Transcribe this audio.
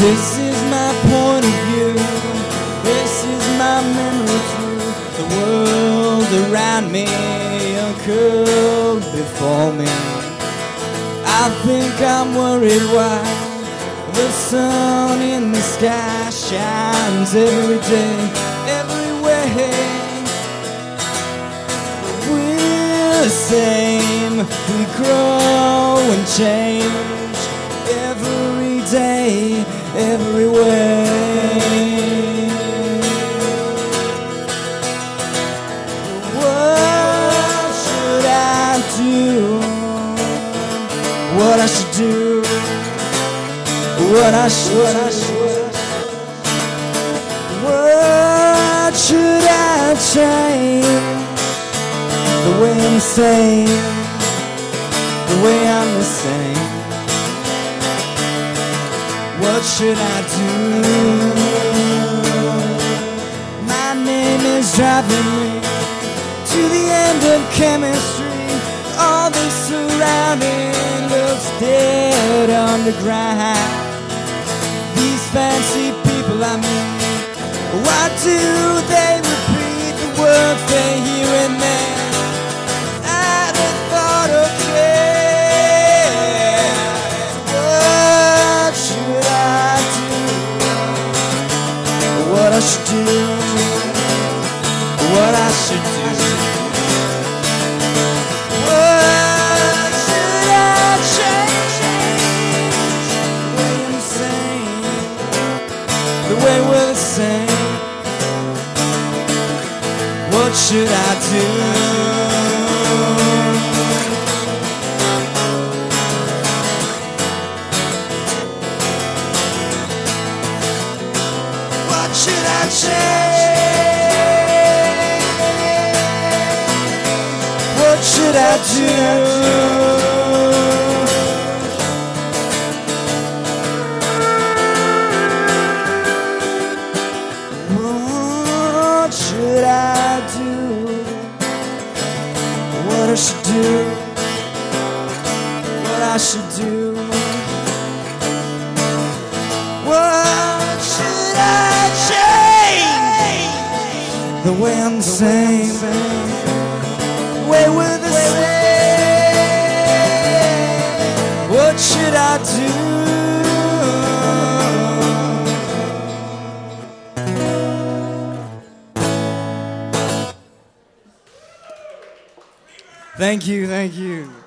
This is my point of view. This is my memory too. The world around me occurred before me. I think I'm worried why the sun in the sky shines every day, everywhere. We're the same, we grow and change every day, everywhere. What should I do? What I should do? What I should do? What should I change? The way I'm saying, the way I'm the same. What should I do? My name is driving me to the end of chemistry. All the surrounding looks dead underground. These fancy people I meet, why do they repeat the words they hear in there? I'd have thought, okay, what should I do? What I should do? What I should do? What should I change? The way I'm saying, the way we're the same. What should I do? What should I change? What should I do? What should I do? What I should do? What I should do? What should I change? The way I'm saying, the way we're the same. What should I do? Thank you, thank you.